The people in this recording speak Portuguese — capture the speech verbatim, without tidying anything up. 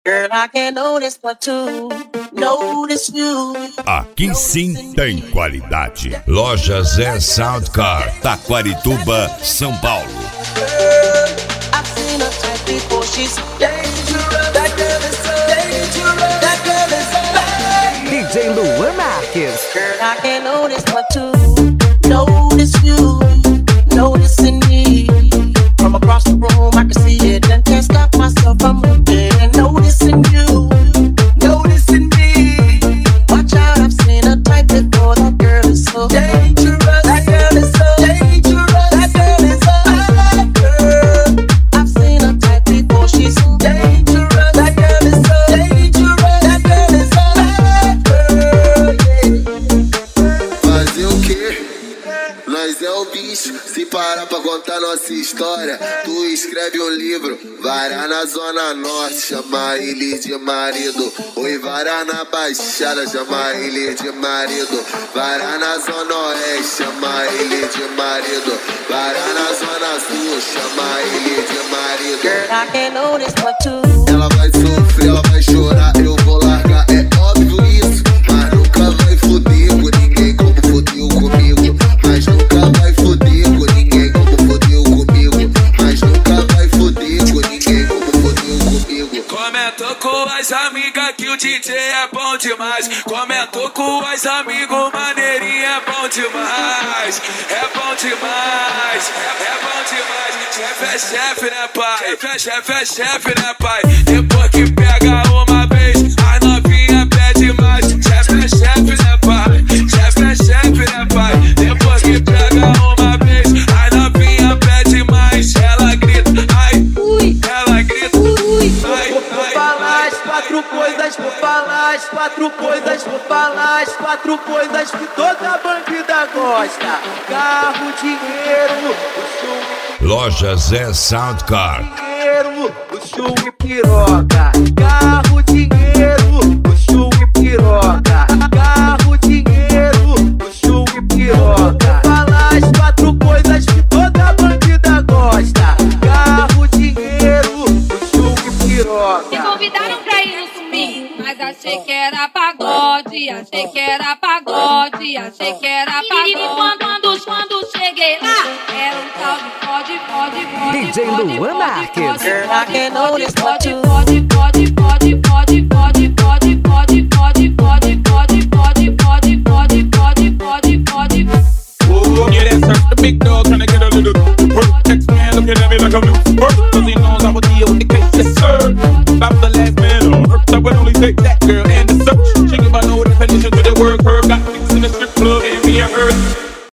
Girl, I can't notice but to notice you. Aqui sim tem qualidade. Loja Zé Soundcar, Taquarituba, São Paulo. I've seen her type before, she's dangerous. That girl is so dangerous. That girl is so bad. D J Luan Marques. Girl, I can't notice but to notice you, noticing me. From across the room, I can see it and can't stop myself from looking and noticing you, noticing me. Watch out, I've seen her type before. That girl is so dangerous. That girl is so dangerous. That girl is so bad, girl. I've seen her type before. She's so dangerous. That girl is so dangerous. That girl is so bad, girl. Yeah. Fazer o quê? Nós é o bicho. Se parar pra contar nossa história, tu escreve um livro. Varar na zona norte, chama ele de marido. Oi, varar na baixada, chama ele de marido. Varar na zona oeste, chama ele de marido. Varar na zona sul, chama ele de marido. Girl, I can't notice but to. Ela vai sofrer, ela vai chorar, eu vou largar, é óbvio isso. Mas nunca vai foder com ninguém como fodeu comigo. Mas nunca vai foder com ninguém como fodeu comigo. Mas nunca vai foder com ninguém como fodeu comigo. Comentou com as amigas que o D J é bom demais. Comentou com as amigos, maneirinha é bom demais. É bom demais, é, é bom demais. Chefe é chefe, né, pai? Chefe é chefe, é chefe, né, pai? Depois que pega uma vez, a novinha pede mais. Chefe é chefe, né, pai? Chefe é chefe, né, pai? Depois que pega uma vez, a novinha pede mais. Ela grita, ai, ui, ela grita, ui, ai, Vou falar as quatro coisas, vou falar as quatro coisas, vou falar as quatro coisas que toda bandida gosta. Carro, dinheiro, o Loja Zé Soundcar. dinheiro, luxo e piroca. Carro, dinheiro, luxo e piroca. Carro, dinheiro, luxo e piroca. Falar as quatro coisas que toda bandida gosta. Carro, dinheiro, luxo e piroca. Me convidaram pra ir no swing, mas achei que era pagode, achei que era pagode, achei que era pagode. E quando, quando, quando cheguei lá, era um tal de pode, pode, pode, D J pode, Luan pode, Marques. pode, Girl, I can't notice but pode, to. pode, pode, pode, pode, pode, pode, pode, pode, pode, pode, pode, pode, pode, pode, pode, pode. yeah, that's her, the big dog tryna get a little work. Text man looking at me like I'm loose work. Cause he knows I would deal with the case, yes sir. About the last man on earth, I would only take that girl and the search. She give my no definition to the word curve. Got things in the strip club and me and her.